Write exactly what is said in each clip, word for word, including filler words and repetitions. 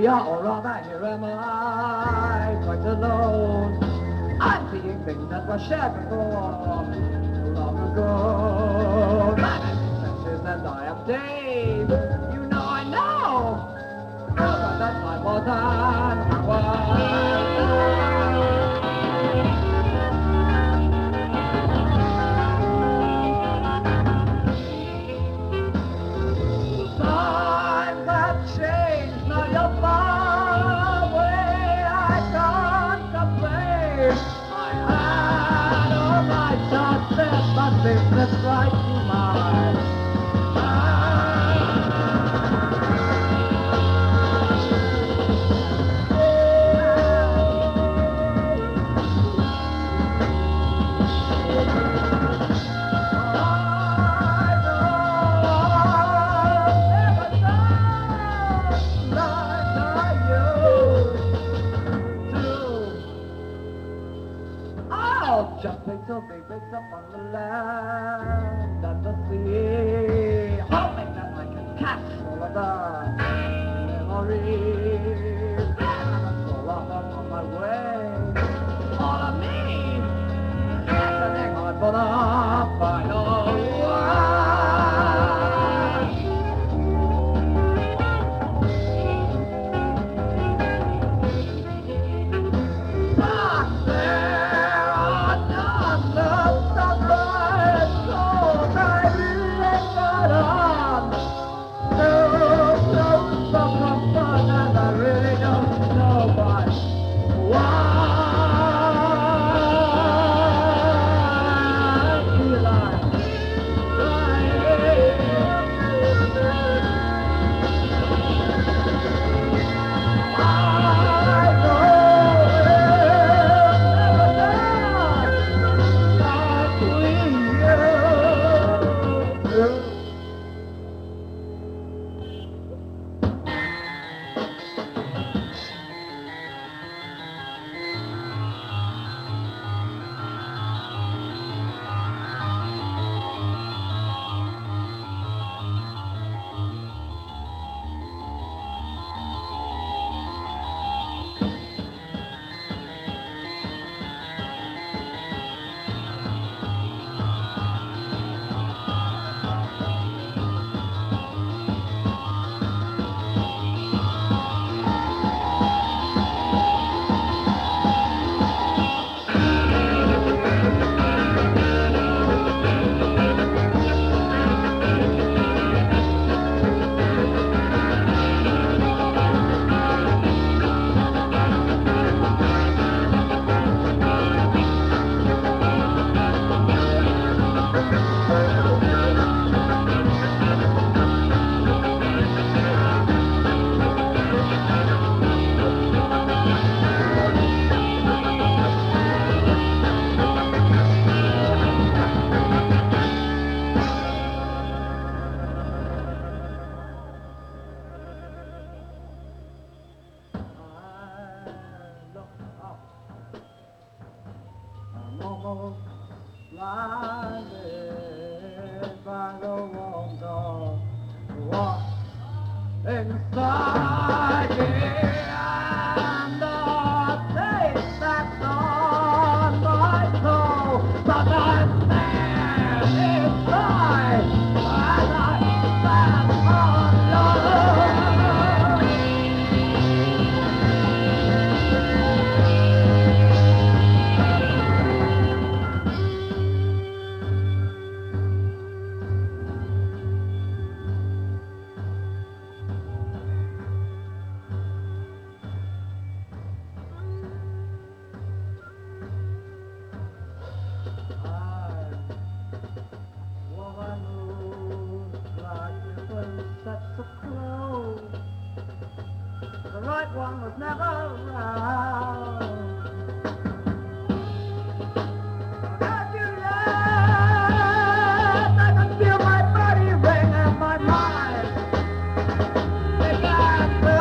here, or rather, here am I, quite alone. I'm seeing things that were shared before, long ago. My name is Sanchez and I am Dave. You know I know, but that time was on Times have changed, now you're far away. I can't complain. I had all my chances, but they slipped right through my just think till they wakes up on the land and the sea, hoping that I can catch all of the memories and pull off on my way. All of me, listening on for the final word. But there are none left of my soul. I lingered on to close some comfort, and I really don't know why. Why feel like almost blinded by the warmth of what's inside me and the taste that's on my soul. But I'm there inside as I stand alone. The right one was never around. As you left, I could feel my body ring and my mind began to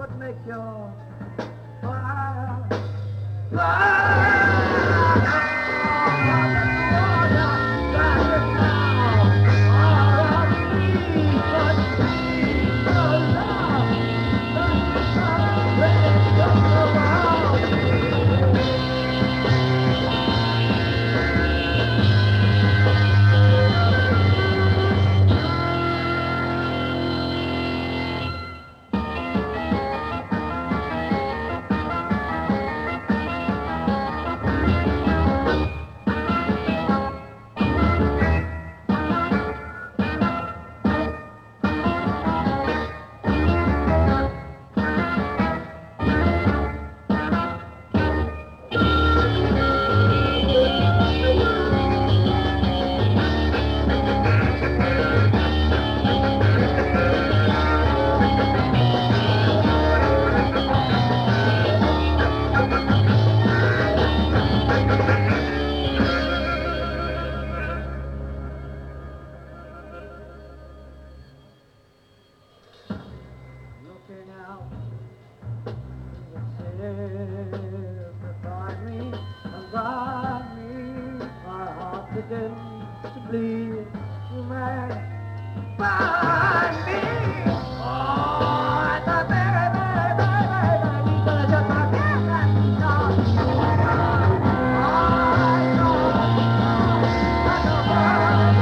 would make your fire fire. Looking out the city beside me and guide me, my heart begins to bleed. You may find me. Oh, it's a very, very, very, very, very deep delicious my business. I know that the world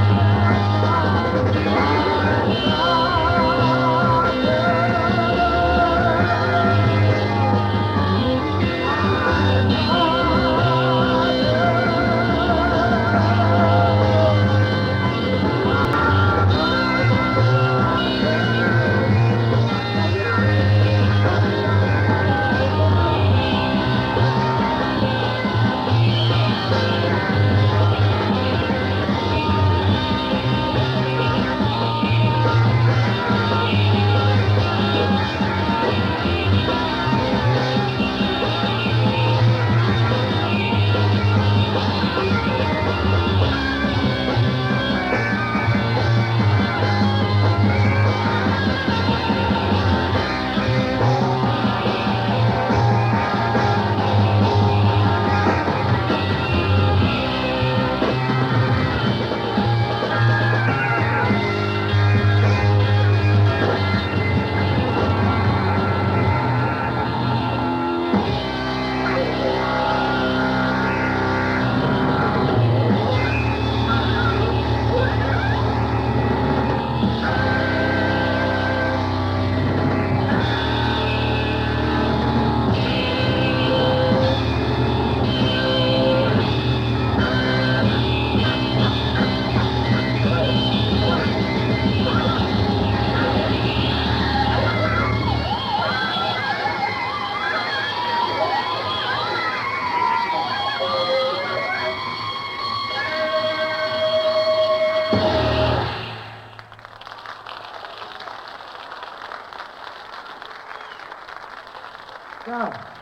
Go.